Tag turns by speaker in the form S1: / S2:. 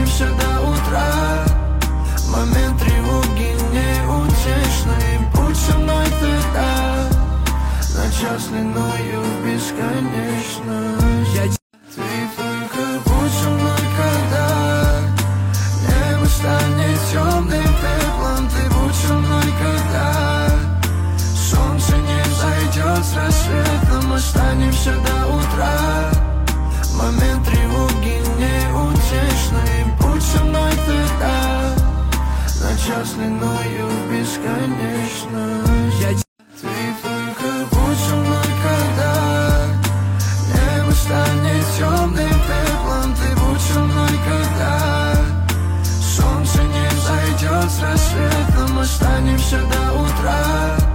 S1: останемся до утра. Момент тревоги неутешный, будь со мной тогда на час длиною в бесконечность. Ты только будь со мной, когда небо станет темным пеплом. Ты будь со мной, когда солнце не зайдет с рассветом. Останемся до утра. Момент тревоги неутешный, будь со мной тогда на час длиною в бесконечность. Ты только будь со мной, когда небо станет темным пеплом. Ты будь со мной, когда солнце не зайдет с рассветом. Останемся до утра.